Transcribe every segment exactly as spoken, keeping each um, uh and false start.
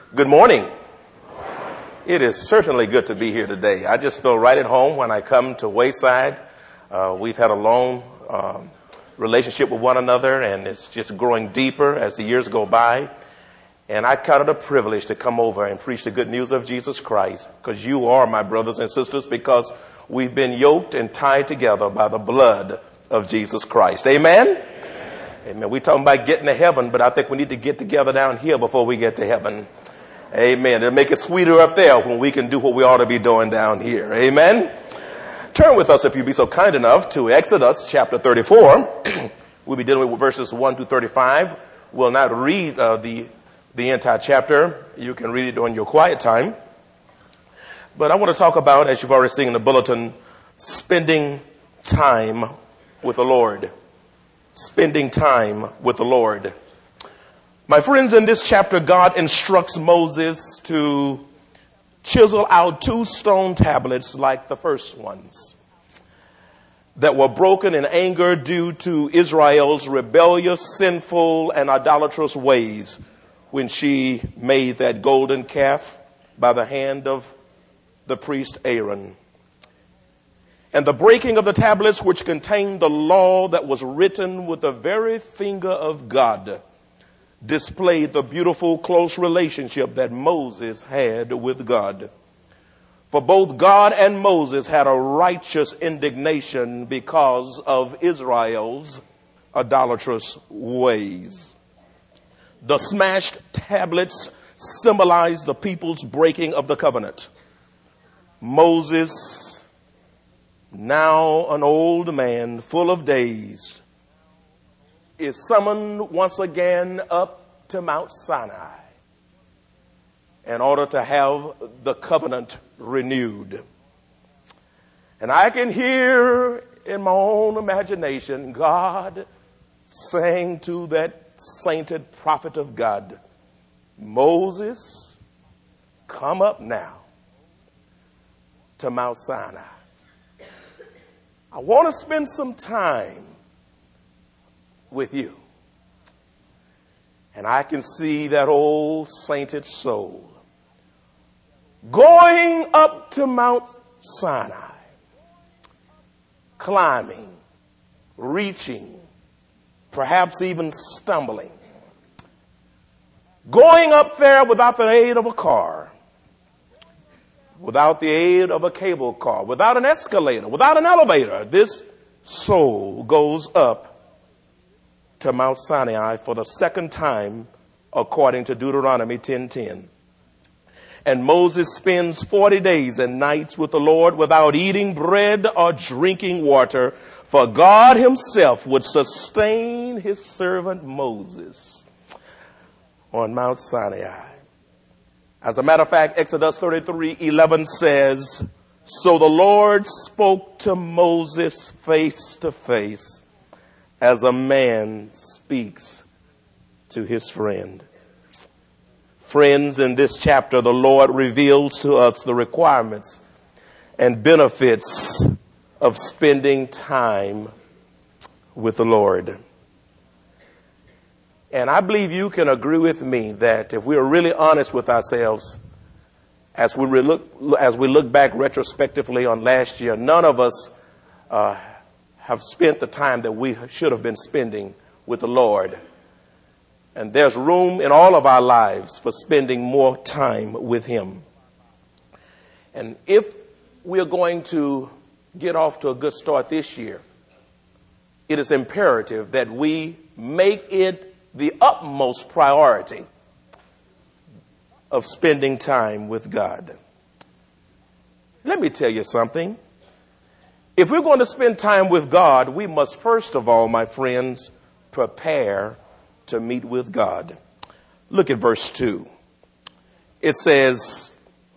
Good morning. It is certainly good to be here today. I just feel right at home when I come to Wayside. Uh, we've had a long um, relationship with one another, and it's just growing deeper as the years go by. And I count it a privilege to come over and preach the good news of Jesus Christ, because you are my brothers and sisters, because we've been yoked and tied together by the blood of Jesus Christ. Amen? Amen. Amen. We're talking about getting to heaven, but I think we need to get together down here before we get to heaven. Amen. It'll make it sweeter up there when we can do what we ought to be doing down here. Amen. Turn with us, if you'd be so kind enough, to Exodus chapter thirty-four. We'll be dealing with verses one through thirty-five. We'll not read uh, the the entire chapter. You can read it on your quiet time. But I want to talk about, as you've already seen in the bulletin, spending time with the Lord. Spending time with the Lord. My friends, in this chapter, God instructs Moses to chisel out two stone tablets like the first ones that were broken in anger due to Israel's rebellious, sinful, and idolatrous ways when she made that golden calf by the hand of the priest Aaron. And the breaking of the tablets which contained the law that was written with the very finger of God displayed the beautiful, close relationship that Moses had with God. For both God and Moses had a righteous indignation because of Israel's idolatrous ways. The smashed tablets symbolize the people's breaking of the covenant. Moses, now an old man full of days, is summoned once again up to Mount Sinai in order to have the covenant renewed. And I can hear in my own imagination God saying to that sainted prophet of God, Moses, come up now to Mount Sinai. I want to spend some time with you. And I can see that old sainted soul going up to Mount Sinai, climbing, reaching, perhaps even stumbling, going up there without the aid of a car, without the aid of a cable car, without an escalator, without an elevator. This soul goes up to Mount Sinai for the second time, according to Deuteronomy ten ten. And Moses spends forty days and nights with the Lord without eating bread or drinking water, for God himself would sustain his servant Moses on Mount Sinai. As a matter of fact, Exodus thirty-three eleven says, so the Lord spoke to Moses face to face, as a man speaks to his friend. Friends, in this chapter, the Lord reveals to us the requirements and benefits of spending time with the Lord. And I believe you can agree with me that if we are really honest with ourselves, as we look, as we look back retrospectively on last year, none of us uh, have spent the time that we should have been spending with the Lord. And there's room in all of our lives for spending more time with him. And if we're going to get off to a good start this year, it is imperative that we make it the utmost priority of spending time with God. Let me tell you something. If we're going to spend time with God, we must first of all, my friends, prepare to meet with God. Look at verse two. It says,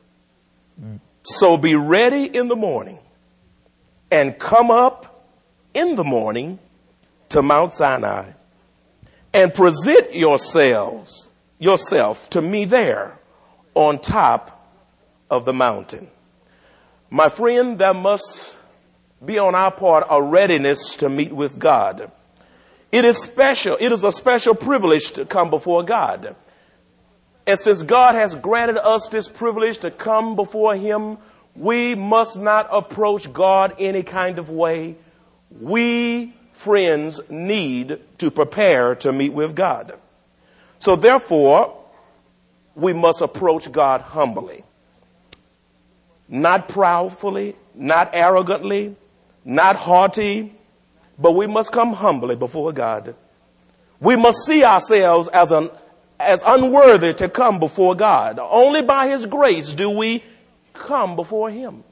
so be ready in the morning and come up in the morning to Mount Sinai and present yourselves, yourself to me there on top of the mountain. My friend, there must be on our part a readiness to meet with God. It is special. It is a special privilege to come before God. And since God has granted us this privilege to come before him, we must not approach God any kind of way. We, friends, need to prepare to meet with God. So therefore, we must approach God humbly. Not proudly, not arrogantly, not haughty, but we must come humbly before God. We must see ourselves as an as unworthy to come before God. Only by his grace do we come before him.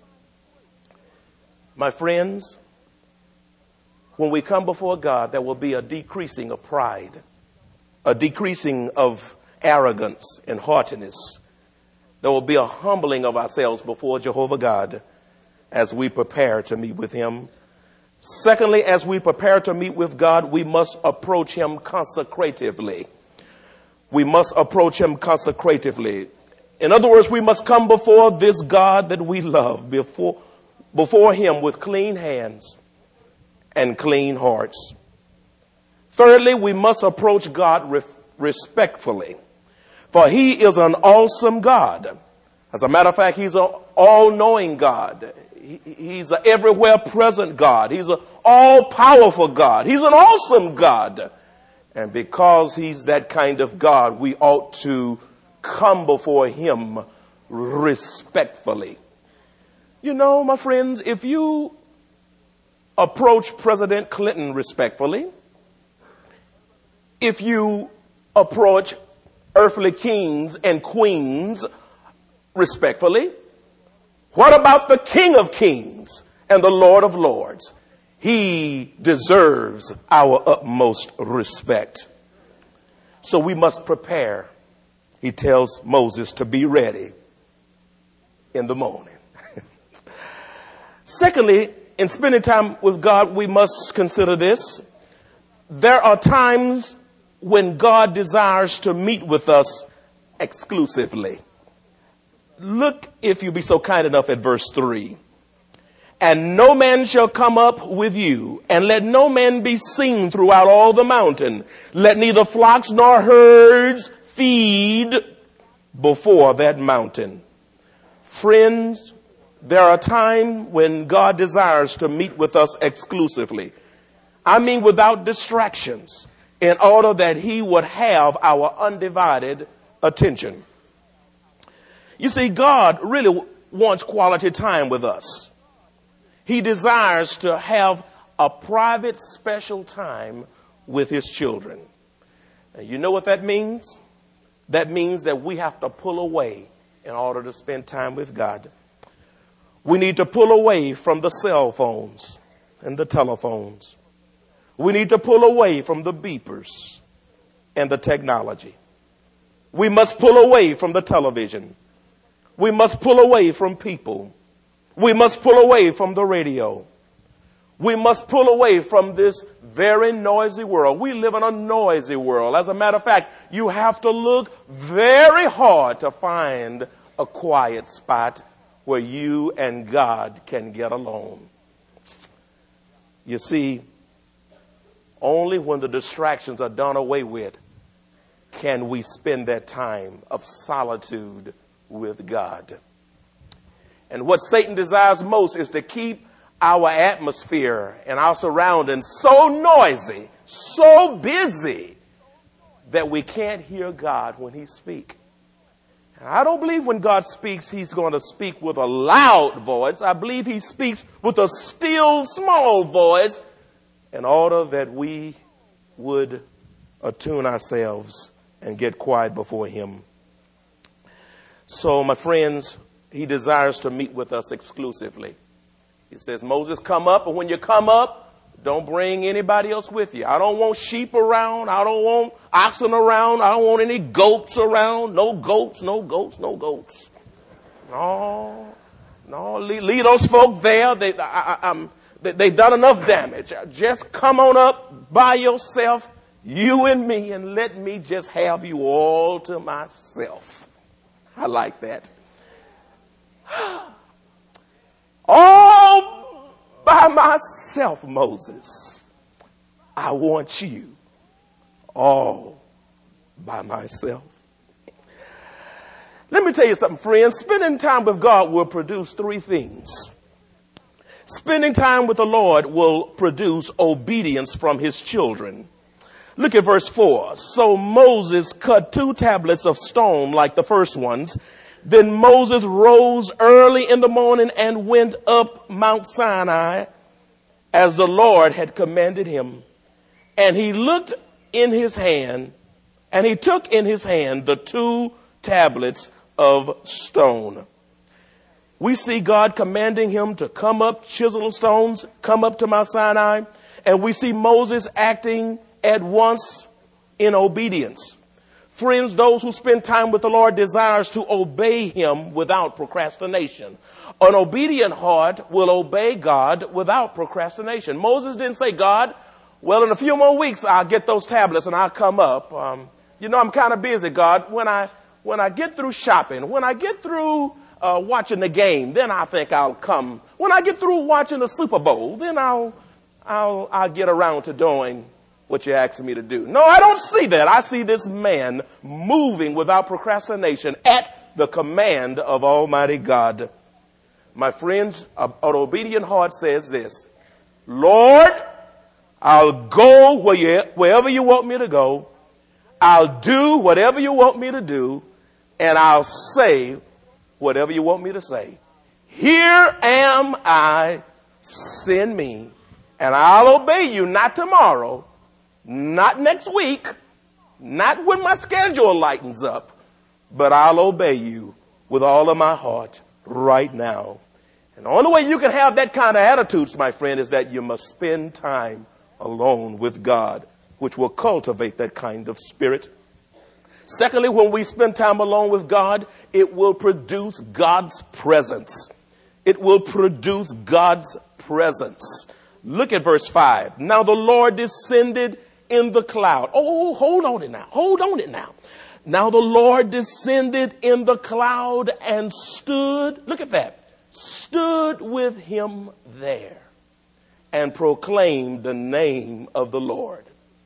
My friends, when we come before God, there will be a decreasing of pride, a decreasing of arrogance and haughtiness. There will be a humbling of ourselves before Jehovah God as we prepare to meet with him. Secondly, as we prepare to meet with God, we must approach him consecratively. We must approach him consecratively. In other words, we must come before this God that we love, before, before him with clean hands and clean hearts. Thirdly, we must approach God re- respectfully, for he is an awesome God. As a matter of fact, he's an all-knowing God. He, he's an everywhere present God. He's an all-powerful God. He's an awesome God. And because he's that kind of God, we ought to come before him respectfully. You know, my friends, if you approach President Clinton respectfully, if you approach earthly kings and queens respectfully, what about the King of Kings and the Lord of Lords? He deserves our utmost respect. So we must prepare. He tells Moses to be ready in the morning. Secondly, in spending time with God, we must consider this. There are times when God desires to meet with us exclusively. Look, if you be so kind enough, at verse three. And no man shall come up with you, and let no man be seen throughout all the mountain. Let neither flocks nor herds feed before that mountain. Friends, there are times when God desires to meet with us exclusively. I mean without distractions, in order that he would have our undivided attention. You see, God really wants quality time with us. He desires to have a private, special time with his children. And you know what that means? That means that we have to pull away in order to spend time with God. We need to pull away from the cell phones and the telephones. We need to pull away from the beepers and the technology. We must pull away from the television. We must pull away from people. We must pull away from the radio. We must pull away from this very noisy world. We live in a noisy world. As a matter of fact, you have to look very hard to find a quiet spot where you and God can get alone. You see, only when the distractions are done away with can we spend that time of solitude with God. And what Satan desires most is to keep our atmosphere and our surroundings so noisy, so busy, that we can't hear God when he speaks. And I don't believe when God speaks, he's going to speak with a loud voice. I believe he speaks with a still, small voice in order that we would attune ourselves and get quiet before him. So, my friends, he desires to meet with us exclusively. He says, Moses, come up. And when you come up, don't bring anybody else with you. I don't want sheep around. I don't want oxen around. I don't want any goats around. No goats, no goats, no goats. No, no, leave, leave those folk there. They, I, I, I'm, they, they've done enough damage. Just come on up by yourself, you and me, and let me just have you all to myself. I like that. All by myself, Moses. I want you all by myself. Let me tell you something, friends. Spending time with God will produce three things. Spending time with the Lord will produce obedience from his children. Look at verse four. So Moses cut two tablets of stone like the first ones. Then Moses rose early in the morning and went up Mount Sinai as the Lord had commanded him. And he looked in his hand, and he took in his hand the two tablets of stone. We see God commanding him to come up, chisel stones, come up to Mount Sinai. And we see Moses acting at once in obedience. Friends, those who spend time with the Lord desires to obey him without procrastination. An obedient heart will obey God without procrastination. Moses didn't say, God, well, in a few more weeks, I'll get those tablets and I'll come up. Um, you know, I'm kind of busy, God. When I, when I get through shopping, when I get through uh, watching the game, then I think I'll come. When I get through watching the Super Bowl, then I'll, I'll, I'll get around to doing what you're asking me to do. No, I don't see that. I see this man moving without procrastination at the command of Almighty God. My friends, an obedient heart says this, Lord, I'll go where you, wherever you want me to go. I'll do whatever you want me to do. And I'll say whatever you want me to say. Here am I, send me. And I'll obey you, not tomorrow, not next week, not when my schedule lightens up, but I'll obey you with all of my heart right now. And the only way you can have that kind of attitude, my friend, is that you must spend time alone with God, which will cultivate that kind of spirit. Secondly, when we spend time alone with God, it will produce God's presence. It will produce God's presence. Look at verse five. Now the Lord descended in the cloud. Oh, hold on it now. Hold on it now. Now the Lord descended in the cloud and stood, look at that, stood with him there and proclaimed the name of the Lord.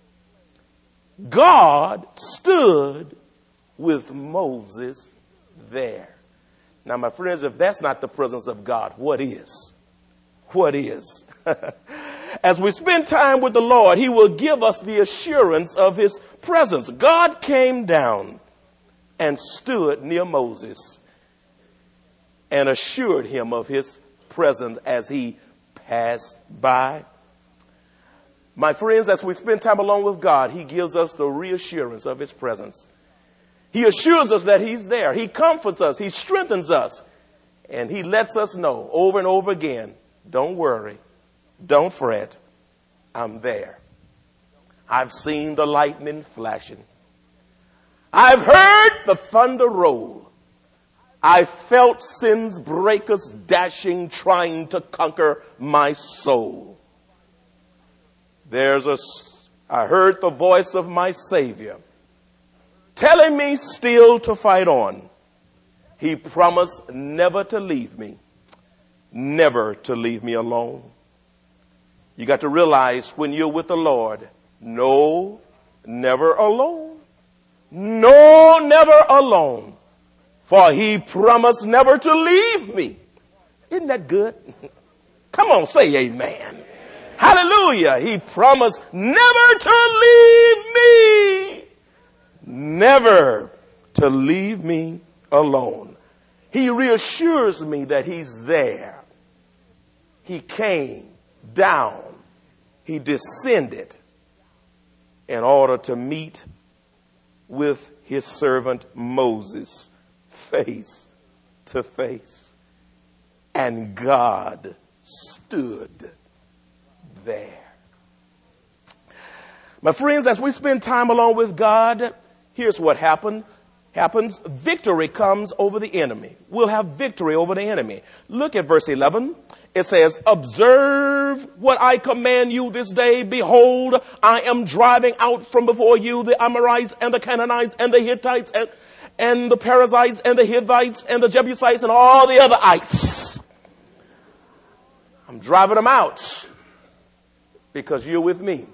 God stood with Moses there. Now, my friends, if that's not the presence of God, what is? What is? As we spend time with the Lord, he will give us the assurance of his presence. God came down and stood near Moses and assured him of his presence as he passed by. My friends, as we spend time alone with God, he gives us the reassurance of his presence. He assures us that he's there. He comforts us. He strengthens us. And he lets us know over and over again, don't worry. Don't fret. I'm there. I've seen the lightning flashing. I've heard the thunder roll. I felt sin's breakers dashing, trying to conquer my soul. There's a, I heard the voice of my Savior telling me still to fight on. He promised never to leave me, never to leave me alone. You got to realize when you're with the Lord, no, never alone. No, never alone. For he promised never to leave me. Isn't that good? Come on, say amen. Hallelujah. He promised never to leave me. Never to leave me alone. He reassures me that he's there. He came down. He descended in order to meet with his servant Moses face to face. And God stood there. My friends, as we spend time alone with God, here's what happened. happens. Victory comes over the enemy. We'll have victory over the enemy. Look at verse eleven. It says, observe what I command you this day. Behold, I am driving out from before you the Amorites and the Canaanites and the Hittites and, and the Perizzites and the Hivites and the Jebusites and all the other ites. I'm driving them out because you're with me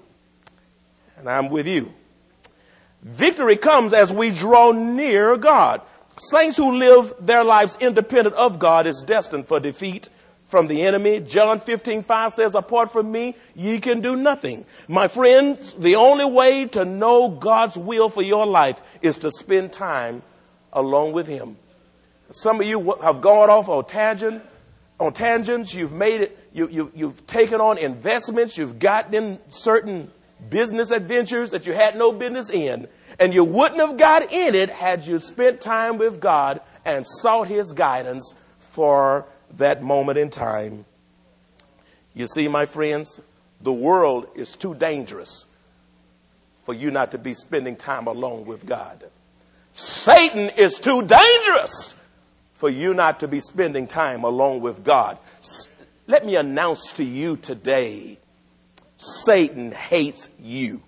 and I'm with you. Victory comes as we draw near God. Saints who live their lives independent of God is destined for defeat from the enemy. John fifteen five says, apart from me, ye can do nothing. My friends, the only way to know God's will for your life is to spend time along with him. Some of you have gone off on tangent, on tangents. You've made it, you, you, you've taken on investments. You've gotten in certain business adventures that you had no business in. And you wouldn't have got in it had you spent time with God and sought his guidance for that moment in time. You see, my friends, the world is too dangerous for you not to be spending time alone with God. Satan is too dangerous for you not to be spending time alone with God. Let me announce to you today, Satan hates you.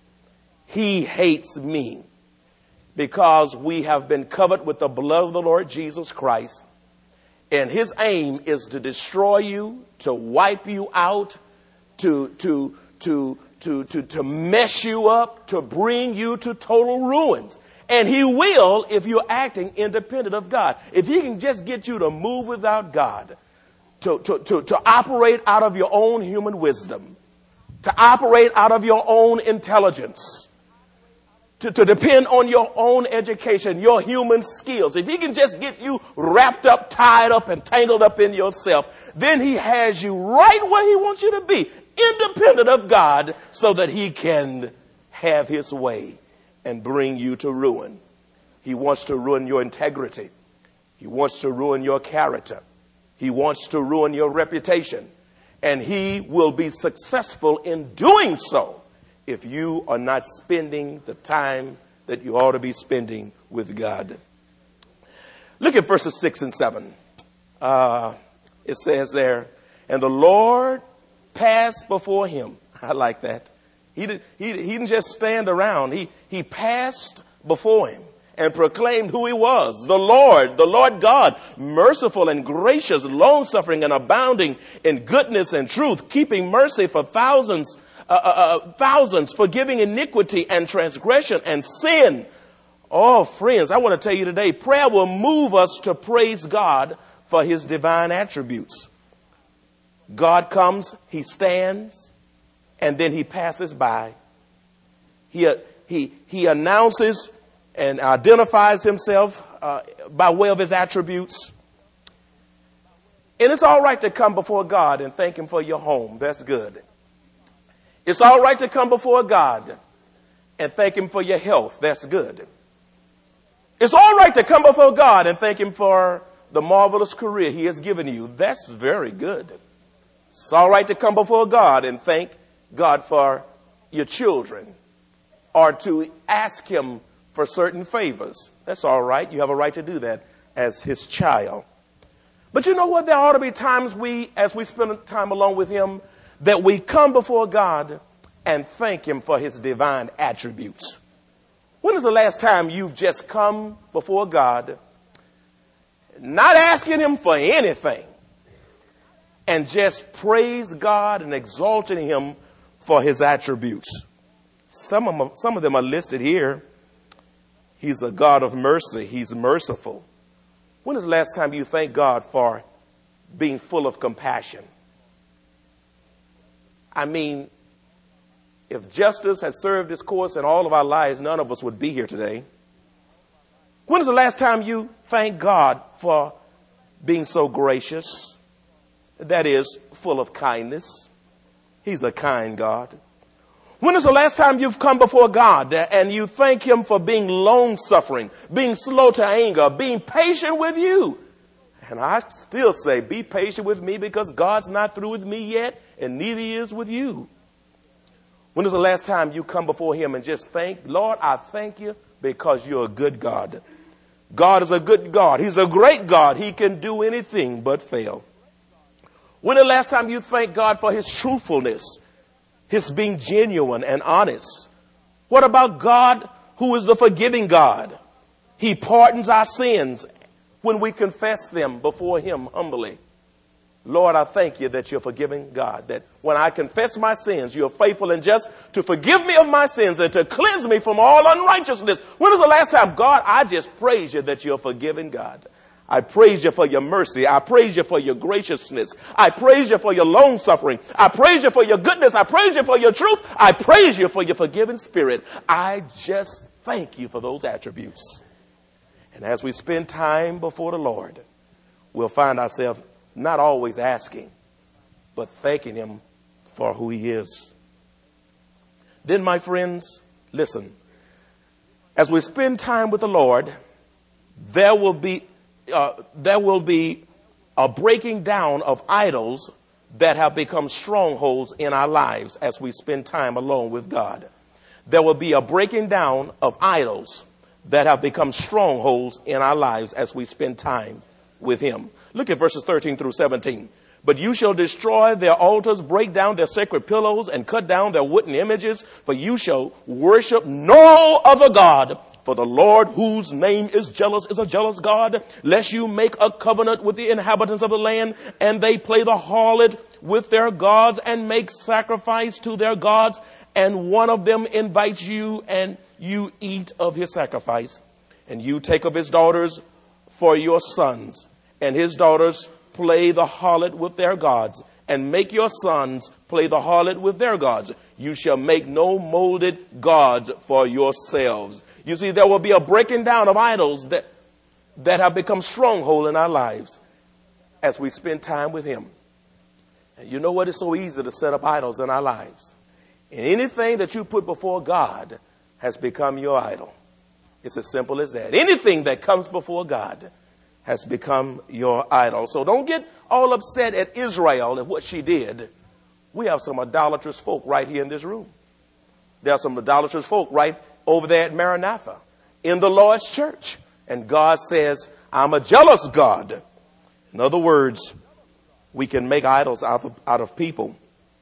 He hates me because we have been covered with the blood of the Lord Jesus Christ. And his aim is to destroy you, to wipe you out, to, to, to, to, to, to mess you up, to bring you to total ruins. And he will if you're acting independent of God. If he can just get you to move without God, to, to, to, to operate out of your own human wisdom, to operate out of your own intelligence, To, to depend on your own education, your human skills. If he can just get you wrapped up, tied up, and tangled up in yourself, then he has you right where he wants you to be, independent of God, so that he can have his way and bring you to ruin. He wants to ruin your integrity. He wants to ruin your character. He wants to ruin your reputation. And he will be successful in doing so if you are not spending the time that you ought to be spending with God. Look at verses six and seven. Uh, it says there, and the Lord passed before him. I like that. He, did, he, he didn't just stand around. He, he passed before him and proclaimed who he was. The Lord, the Lord God, merciful and gracious, long-suffering and abounding in goodness and truth, keeping mercy for thousands Uh, uh, uh, thousands, forgiving iniquity and transgression and sin. Oh, friends, I want to tell you today, prayer will move us to praise God for his divine attributes. God comes, he stands, and then he passes by. He, uh, he, he announces and identifies himself uh, by way of his attributes. And it's all right to come before God and thank him for your home. That's good. It's all right to come before God and thank him for your health. That's good. It's all right to come before God and thank him for the marvelous career he has given you. That's very good. It's all right to come before God and thank God for your children or to ask him for certain favors. That's all right. You have a right to do that as his child. But you know what? There ought to be times we, as we spend time along with him, that we come before God and thank him for his divine attributes. When is the last time you've just come before God, not asking him for anything, and just praise God and exalting him for his attributes? Some of them, some of them are listed here. He's a God of mercy. He's merciful. When is the last time you thank God for being full of compassion? I mean, if justice had served its course in all of our lives, none of us would be here today. When is the last time you thanked God for being so gracious? That is, full of kindness. He's a kind God. When is the last time you've come before God and you thank him for being long-suffering, being slow to anger, being patient with you? And I still say, be patient with me because God's not through with me yet, and neither is with you. When is the last time you come before him and just thank, Lord, I thank you because you're a good God. God is a good God. He's a great God. He can do anything but fail. When is the last time you thank God for his truthfulness, his being genuine and honest? What about God, who is the forgiving God? He pardons our sins when we confess them before him humbly. Lord, I thank you that you're forgiving God, that when I confess my sins, you're faithful and just to forgive me of my sins and to cleanse me from all unrighteousness. When was the last time, God, I just praise you that you're forgiving God? I praise you for your mercy. I praise you for your graciousness. I praise you for your long suffering. I praise you for your goodness. I praise you for your truth. I praise you for your forgiving spirit. I just thank you for those attributes. And as we spend time before the Lord, we'll find ourselves not always asking, but thanking him for who he is. Then, my friends, listen. As we spend time with the Lord, there will be uh, there will be a breaking down of idols that have become strongholds in our lives as we spend time alone with God. There will be a breaking down of idols that have become strongholds in our lives as we spend time with him. Look at verses thirteen through seventeen. But you shall destroy their altars, break down their sacred pillars, and cut down their wooden images, for you shall worship no other God. For the Lord, whose name is jealous, is a jealous God, lest you make a covenant with the inhabitants of the land, and they play the harlot with their gods and make sacrifice to their gods, and one of them invites you, and you eat of his sacrifice, and you take of his daughters for your sons, and his daughters play the harlot with their gods, and make your sons play the harlot with their gods. You shall make no molded gods for yourselves. You see, there will be a breaking down of idols that, that have become stronghold in our lives as we spend time with him. And you know what? It's so easy to set up idols in our lives. And anything that you put before God has become your idol. It's as simple as that. Anything that comes before God has become your idol. So don't get all upset at Israel and what she did. We have some idolatrous folk right here in this room. There are some idolatrous folk right over there at Maranatha in the Lord's church. And God says, I'm a jealous God. In other words, we can make idols out of, out of people.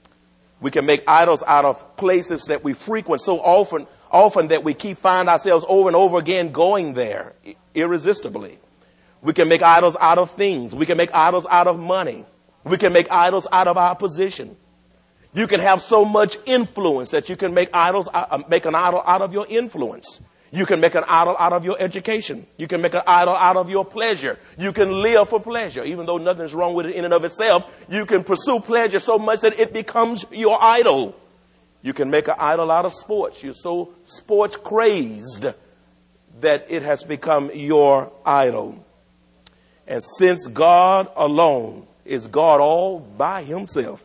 We can make idols out of places that we frequent so often, often that we keep find ourselves over and over again going there irresistibly. We can make idols out of things. We can make idols out of money. We can make idols out of our position. You can have so much influence that you can make idols, uh, make an idol out of your influence. You can make an idol out of your education. You can make an idol out of your pleasure. You can live for pleasure, even though nothing's wrong with it in and of itself. You can pursue pleasure so much that it becomes your idol. You can make an idol out of sports. You're so sports crazed that it has become your idol. And since God alone is God all by himself,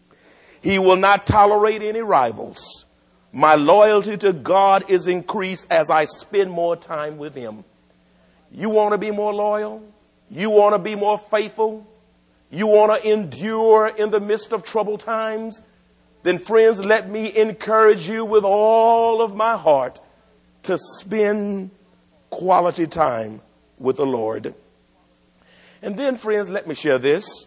he will not tolerate any rivals. My loyalty to God is increased as I spend more time with him. You want to be more loyal? You want to be more faithful? You want to endure in the midst of troubled times? Then, friends, let me encourage you with all of my heart to spend quality time with the Lord. And then, friends, let me share this.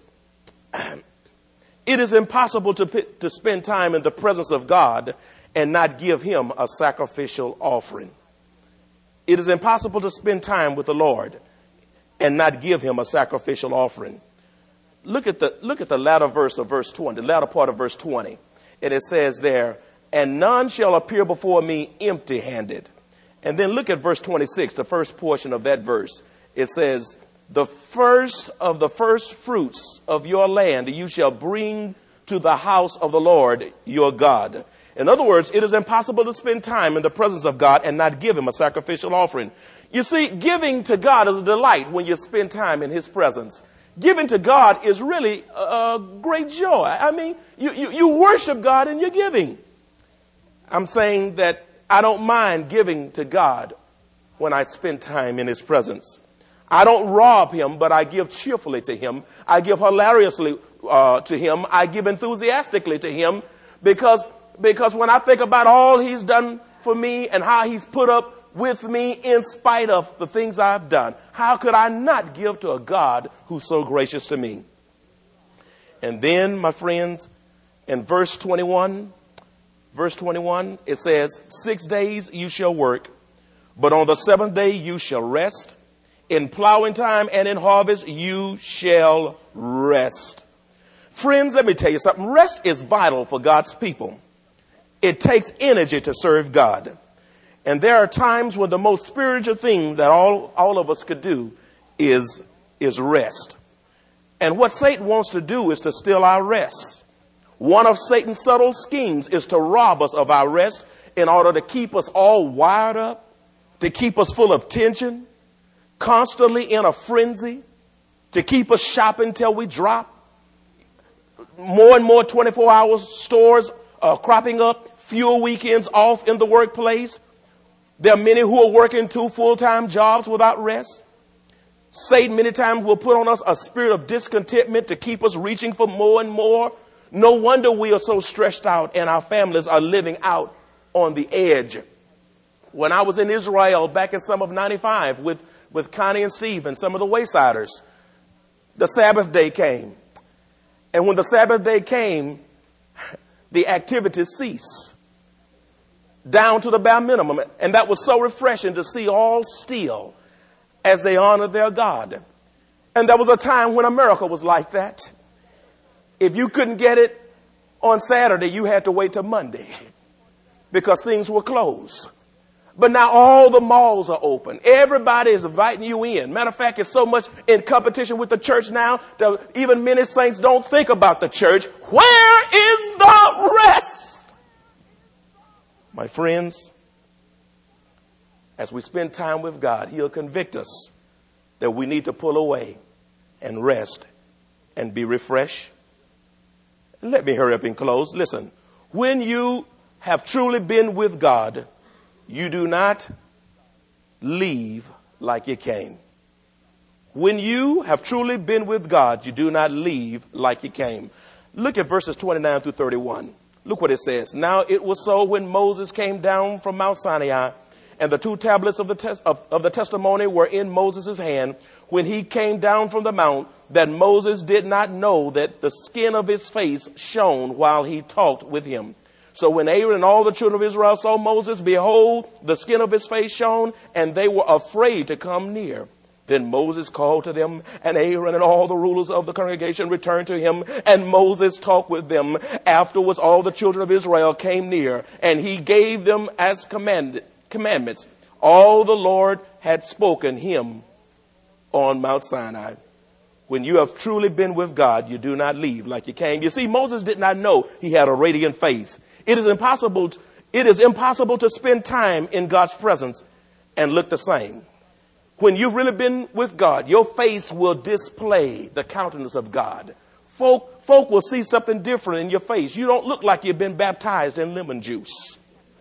It is impossible to, to spend time in the presence of God and not give him a sacrificial offering. It is impossible to spend time with the Lord and not give him a sacrificial offering. Look at the, look at the latter verse of verse twenty, the latter part of verse twenty. And it says there, and none shall appear before me empty handed. And then look at verse twenty-six, the first portion of that verse. It says, the first of the first fruits of your land you shall bring to the house of the Lord your God. In other words, it is impossible to spend time in the presence of God and not give him a sacrificial offering. You see, giving to God is a delight when you spend time in his presence. Giving to God is really a great joy. I mean, you, you, you worship God in your giving. I'm saying that I don't mind giving to God when I spend time in his presence. I don't rob him, but I give cheerfully to him. I give hilariously uh, to him. I give enthusiastically to him because, because when I think about all he's done for me and how he's put up with me in spite of the things I've done, how could I not give to a God who's so gracious to me? And then, my friends, in verse twenty-one, verse twenty-one, it says, six days you shall work, but on the seventh day you shall rest. In plowing time and in harvest, you shall rest Friends, let me tell you something. Rest is vital for God's people. It takes energy to serve God. And there are times when the most spiritual thing that all, all of us could do is, is rest. And what Satan wants to do is to steal our rest. One of Satan's subtle schemes is to rob us of our rest in order to keep us all wired up, to keep us full of tension, constantly in a frenzy, to keep us shopping till we drop. More and more twenty-four hour stores are cropping up, fewer weekends off in the workplace. There are many who are working two full-time jobs without rest. Satan many times will put on us a spirit of discontentment to keep us reaching for more and more. No wonder we are so stressed out and our families are living out on the edge. When I was in Israel back in summer of ninety-five with, with Connie and Steve and some of the Waysiders, the Sabbath day came. And when the Sabbath day came, the activities ceased down to the bare minimum. And that was so refreshing to see all still as they honored their God. And there was a time when America was like that. If you couldn't get it on Saturday, you had to wait till Monday because things were closed. But now all the malls are open. Everybody is inviting you in. Matter of fact, it's so much in competition with the church now that even many saints don't think about the church. Where is the rest? My friends, as we spend time with God, he'll convict us that we need to pull away and rest and be refreshed. Let me hurry up and close. Listen, when you have truly been with God, you do not leave like you came. When you have truly been with God, you do not leave like you came. Look at verses twenty-nine through thirty-one. Look what it says. Now it was so when Moses came down from Mount Sinai, and the two tablets of the, tes- of, of the testimony were in Moses' hand, when he came down from the mount, that Moses did not know that the skin of his face shone while he talked with him. So when Aaron and all the children of Israel saw Moses, behold, the skin of his face shone, and they were afraid to come near. Then Moses called to them, and Aaron and all the rulers of the congregation returned to him, and Moses talked with them. Afterwards, all the children of Israel came near, and he gave them as commanded, commandments all the Lord had spoken him on Mount Sinai. When you have truly been with God, you do not leave like you came. You see, Moses did not know he had a radiant face. It is impossible, it is impossible to spend time in God's presence and look the same. When you've really been with God, your face will display the countenance of God. Folk, folk will see something different in your face. You don't look like you've been baptized in lemon juice.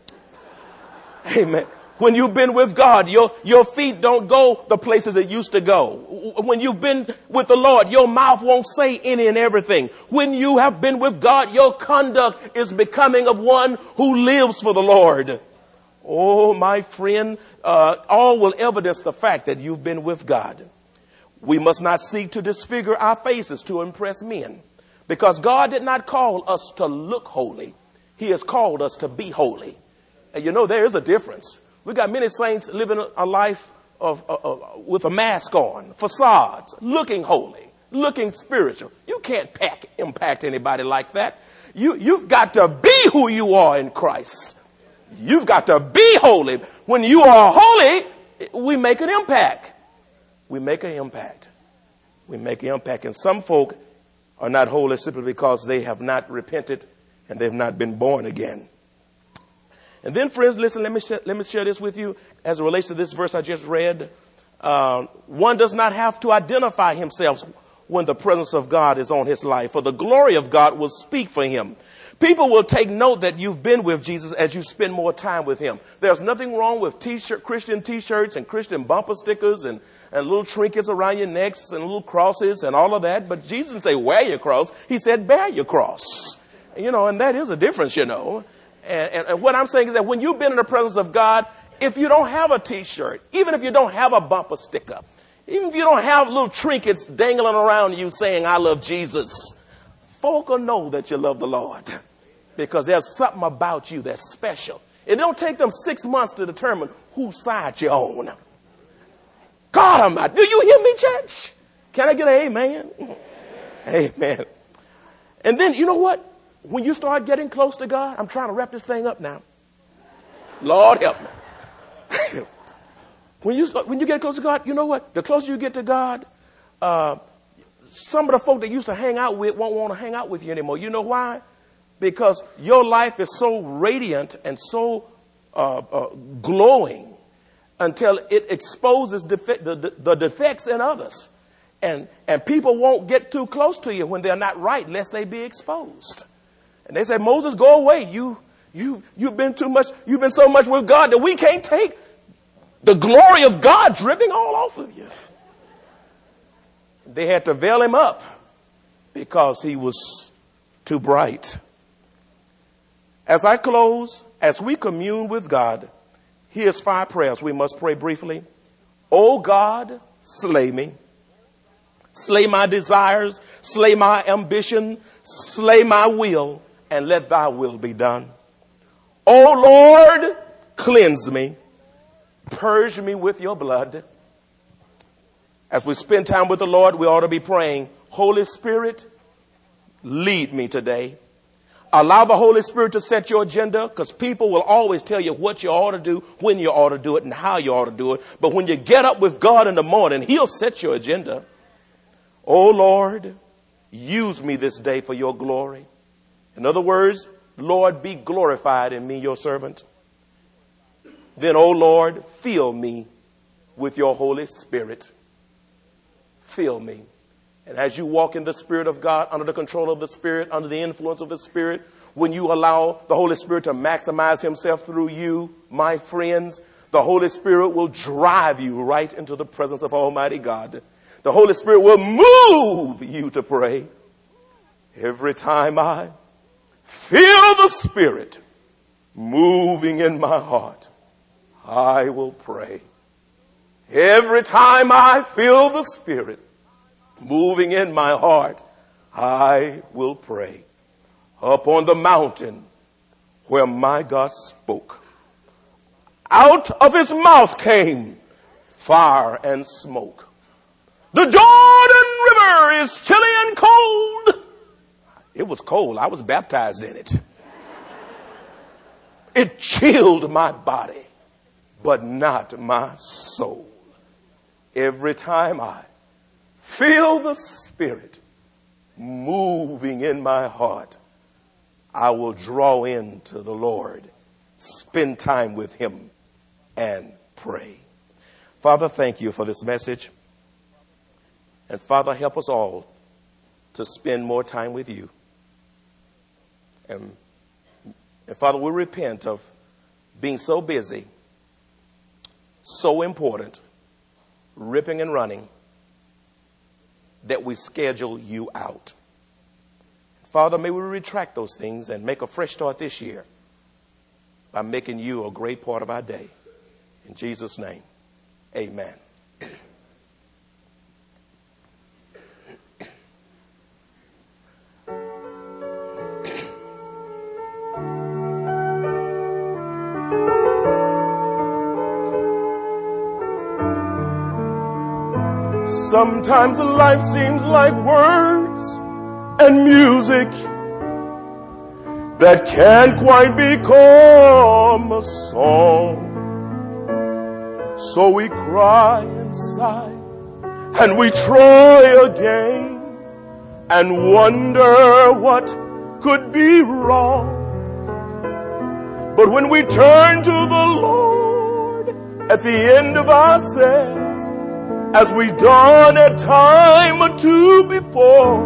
Amen. When you've been with God, your, your feet don't go the places it used to go. When you've been with the Lord, your mouth won't say any and everything. When you have been with God, your conduct is becoming of one who lives for the Lord. Oh, my friend, uh, all will evidence the fact that you've been with God. We must not seek to disfigure our faces to impress men, because God did not call us to look holy. He has called us to be holy. And you know, there is a difference. We got many saints living a life of, uh, uh, with a mask on, facades, looking holy, looking spiritual. You can't pack, impact anybody like that. You, you've got to be who you are in Christ. You've got to be holy. When you are holy, we make an impact. We make an impact. We make an impact. And some folk are not holy simply because they have not repented and they've not been born again. And then, friends, listen, let me share, let me share this with you as it relates to this verse I just read. Uh, one does not have to identify himself when the presence of God is on his life, for the glory of God will speak for him. People will take note that you've been with Jesus as you spend more time with him. There's nothing wrong with t-shirt, Christian t-shirts and Christian bumper stickers and, and little trinkets around your necks and little crosses and all of that. But Jesus didn't say wear your cross. He said bear your cross. You know, and that is a difference, you know. And, and, and what I'm saying is that when you've been in the presence of God, if you don't have a t-shirt, even if you don't have a bumper sticker, even if you don't have little trinkets dangling around you saying, I love Jesus, folk will know that you love the Lord, because there's something about you that's special. It don't take them six months to determine whose side you're on. God Almighty, do you hear me, church? Can I get an amen? Amen. And then, you know what? When you start getting close to God, I'm trying to wrap this thing up now. Lord help me. when you when you get close to God, you know what? The closer you get to God, uh, some of the folk that used to hang out with won't want to hang out with you anymore. You know why? Because your life is so radiant and so uh, uh, glowing until it exposes defe- the, the, the defects in others. And, and people won't get too close to you when they're not right, lest they be exposed. And they say, Moses, go away. You, you, you've been too much. You've been so much with God that we can't take the glory of God dripping all off of you. They had to veil him up because he was too bright. As I close, as we commune with God, here's five prayers we must pray briefly. Oh God, slay me. Slay my desires, slay my ambition, slay my will, and let thy will be done. Oh Lord, cleanse me. Purge me with your blood. As we spend time with the Lord, we ought to be praying, Holy Spirit, lead me today. Allow the Holy Spirit to set your agenda, because people will always tell you what you ought to do, when you ought to do it, and how you ought to do it. But when you get up with God in the morning, he'll set your agenda. Oh Lord, use me this day for your glory. In other words, Lord, be glorified in me, your servant. Then, oh Lord, fill me with your Holy Spirit. Fill me. And as you walk in the Spirit of God, under the control of the Spirit, under the influence of the Spirit, when you allow the Holy Spirit to maximize himself through you, my friends, the Holy Spirit will drive you right into the presence of Almighty God. The Holy Spirit will move you to pray. Every time I feel the Spirit moving in my heart, I will pray. Every time I feel the Spirit moving in my heart, I will pray. Up on the mountain where my God spoke, out of his mouth came fire and smoke. The Jordan River is chilly and cold. It was cold. I was baptized in it. It chilled my body, but not my soul. Every time I feel the Spirit moving in my heart, I will draw into the Lord, spend time with him, and pray. Father, thank you for this message. And Father, help us all to spend more time with you. And, and Father, we repent of being so busy, so important, ripping and running, that we schedule you out. Father, may we retract those things and make a fresh start this year by making you a great part of our day. In Jesus' name, amen. Sometimes life seems like words and music that can't quite become a song. So we cry and sigh and we try again and wonder what could be wrong. But when we turn to the Lord at the end of ourselves, as we done a time or two before,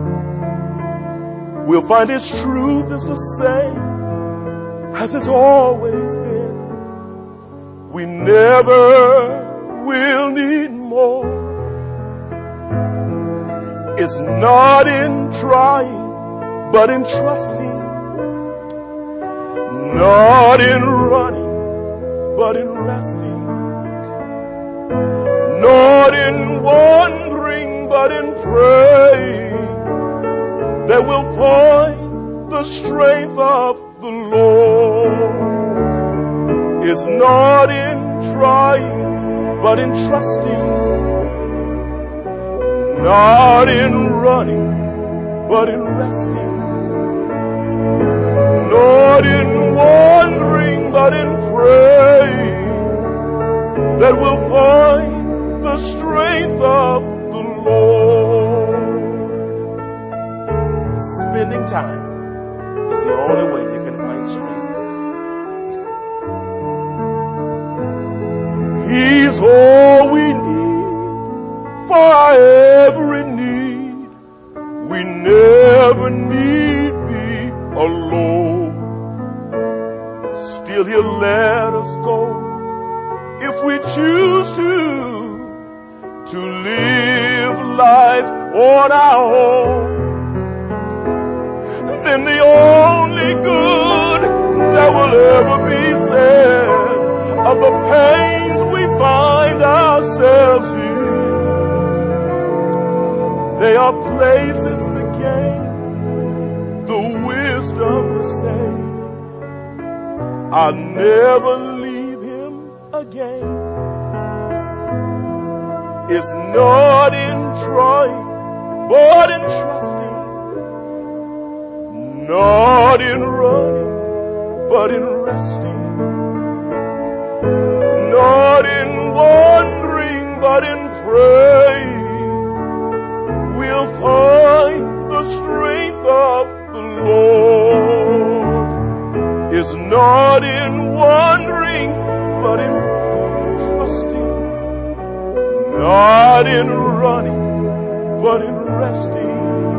we'll find his truth is the same as it's always been. We never will need more. It's not in trying, but in trusting. Not in running, but in resting. Not in wandering, but in praying, that we'll find the strength of the Lord. It's not in trying, but in trusting. Not in running, but in resting. Not in wandering, but in praying, that we'll find the strength of the Lord. Spending time is the only way you can find strength. He's all we need for our every need. We never need be alone. Still He'll let us go if we choose to, to live life on our own. Then the only good that will ever be said of the pains we find ourselves in, they are places to gain the wisdom to say, I'll never leave Him again. It's not in trying, but in trusting. Not in running, but in resting. Not in wandering, but in praying. We'll find the strength of the Lord. It's not in wandering, but in trusting. Not in running, but in resting.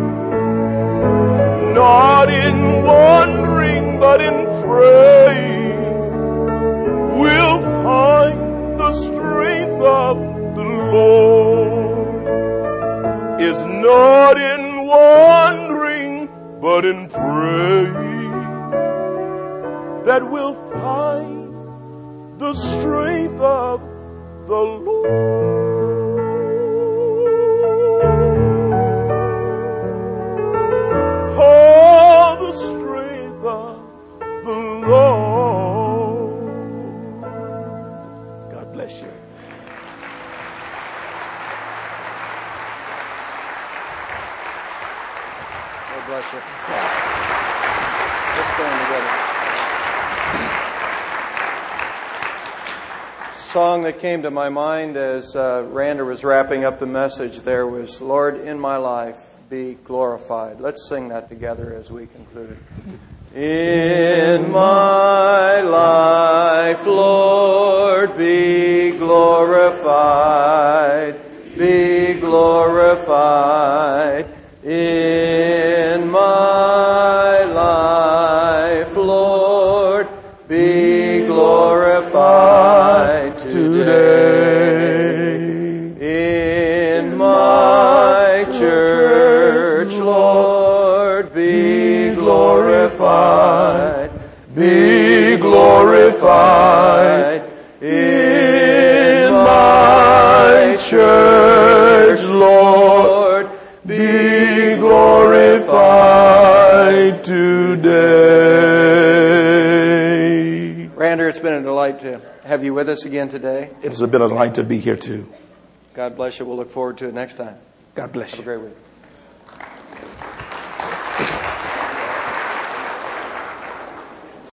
Not in wandering, but in praying, we'll find the strength of the Lord. It's not in wandering, but in praying, that we'll find the strength of the Lord. Oh, the strength of the Lord. God bless you. God bless you. Let's stand together. Song that came to my mind as uh, Rander was wrapping up the message there was, Lord, in my life, be glorified. Let's sing that together as we conclude. In my life, Lord, be glorified, be glorified. In my life, Lord, be glorified today. In my church, Lord, be glorified, be glorified. In my church, Lord, be glorified today. Rander, it's been a delight to have you with us again today. It's been a delight to be here too. God bless you. We'll look forward to it next time. God bless Have you. a great week.